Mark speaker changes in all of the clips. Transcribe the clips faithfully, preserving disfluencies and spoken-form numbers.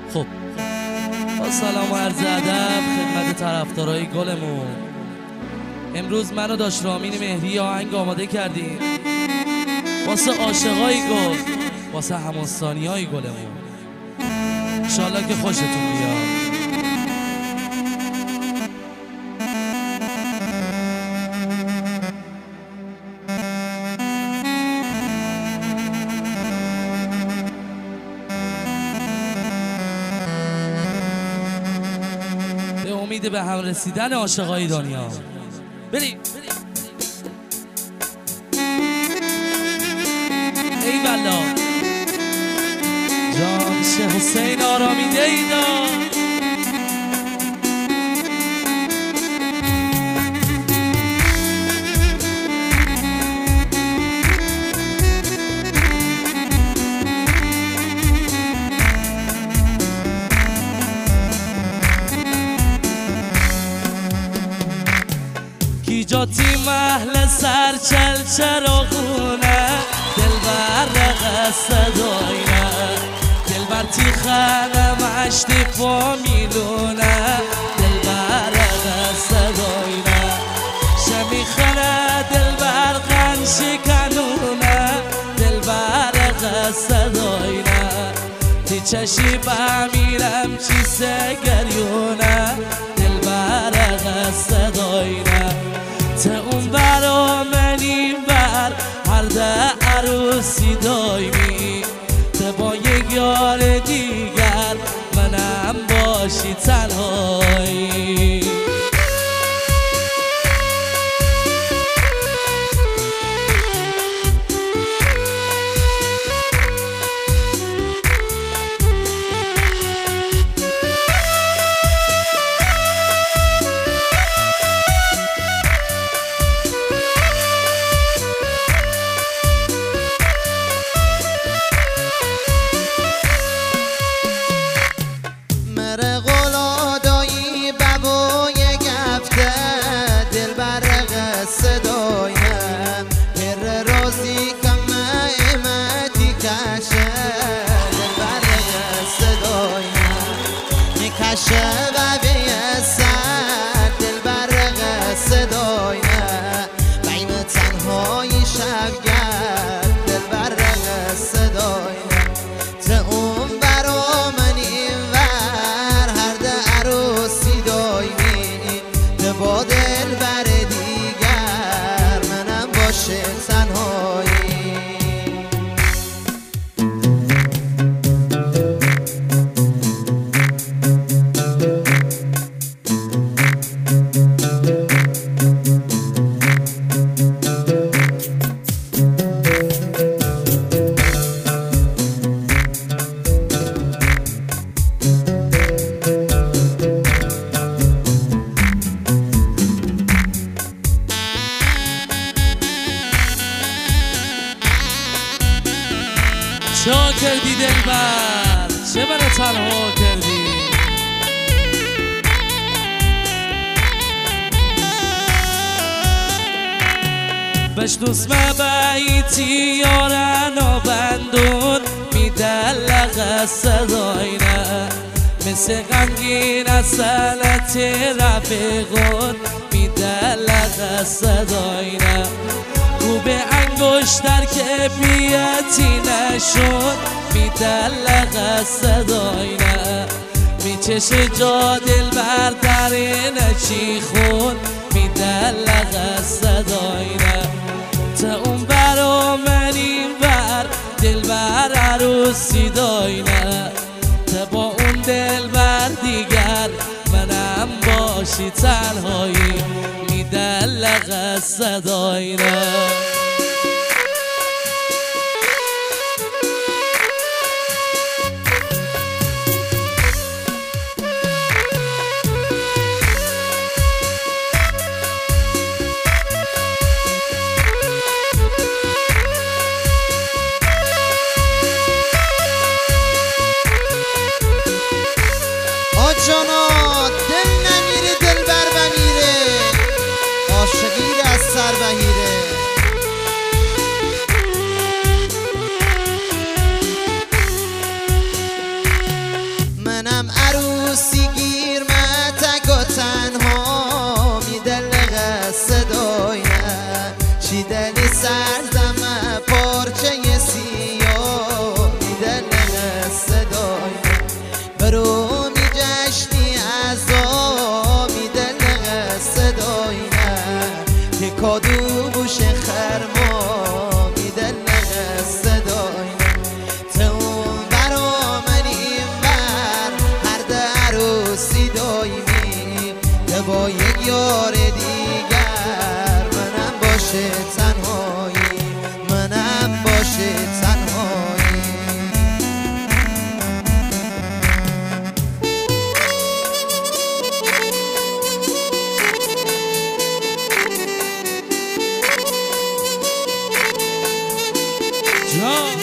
Speaker 1: خب با سلام و عرض ادب خدمت طرفدارای گلمون، امروز من و داش رامین مهری آهنگ آماده کردیم واسه عاشقای گل، واسه همانستانیای گلمون. انشالله که خوشتون بیاد. به امید به هم رسیدن عاشقای دنیا بریم. ای والا جان شه حسین آرامیده اینا جاتی محل سر چل چراغونه دل برق صدایونه دل بر تیخانه مشتی فامیلونه دل برق صدایونه شمی خانه دل برقن شکنونه دل برق صدایونه تی چشی بمیرم چی سگریونه دل برق صدایونه ته اون برا من این بر هر ده عروسی دایمی ته با یک یار دیگر منم باشی تنهایی.
Speaker 2: شبه بیستر دل برق صدایه بین تنهایی شبگرد دل برق صدایه ته اون برا من این ور هر ده عروسی دایمی ته با دل بر دیگر منم باشه تنهایی.
Speaker 1: چا کردی دلبر چه منو تنها کردی بشنوس مبعیتی یارن و بندون میدلق صداینا مثل غمگین از سلط رفیقون میدلق صداینا رو به انگشتر که بیاتی نشد میدلق صداینا میچشه جا دل بردرین چی خون میدلق صداینا تا اون برا من این بر دل بر عروسی داینا تا با اون دل بر دیگر منم باشی تنهایی میدلق صداینا.
Speaker 2: جانا دل نمیره دل بر بمیره عاشقی از سر بهیره عروسی گیر متک و تنها می دل صدای نه چی دلی سرزم پارچه سیاه می دل صدای نه برو می جشنی ازا می دل صدای نه که کادو بوش خرما می دل صدای نه تون برا من این بر هر در عروسی دایمی ده با یک یار دیگر منم باشه تنهایی منم باشه تنهایی
Speaker 1: جان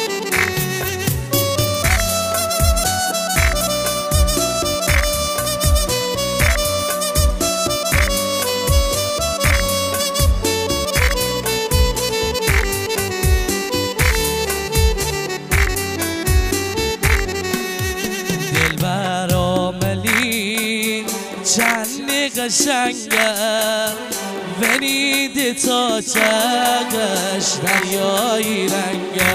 Speaker 1: دلبر آملی چند قشنگه ونید تا چقش دریایی رنگه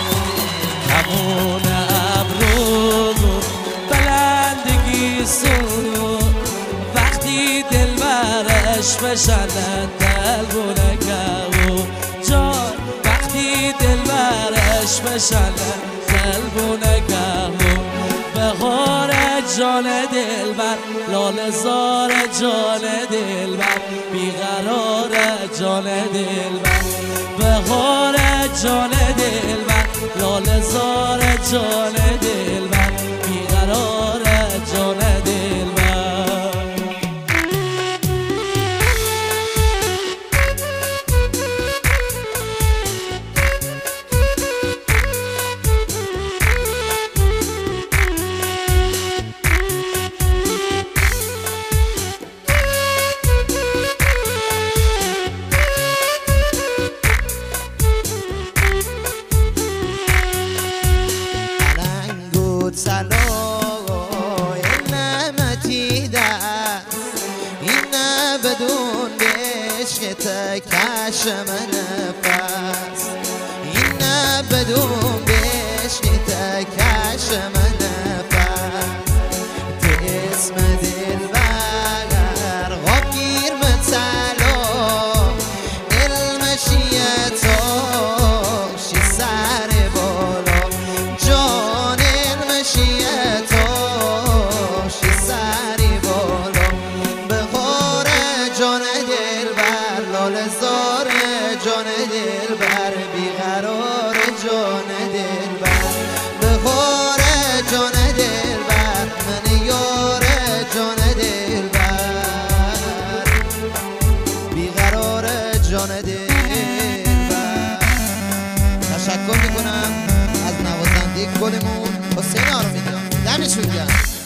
Speaker 1: همون ابرو بلندگی سونو وقتی دلبرش بشنن دلبونه گهو جان وقتی دلبرش بشنن دلبونه گهو بهار جان دلبر لاله زار جان دلبر بیقرار جان دلبر بهار جان دلبر لاله زار جان دلبر بیقرار جان دلبر
Speaker 2: سلای نعمتی دست این نه بدون عشق تکش من نفس این نه بدون عشق تکش من نفس اسم دلبر غاب گیر متلا علمشیتاشی سر بالا جان شیعتاشی سری بالا بخور جان دلبر لاله زار جان دلبر بیقرار جان دلبر بخور جان دلبر من یار جان دلبر بیقرار جان دلبر تشکر میکنم از نوازنده گلمون حسین آرمیدان دمشون گرم.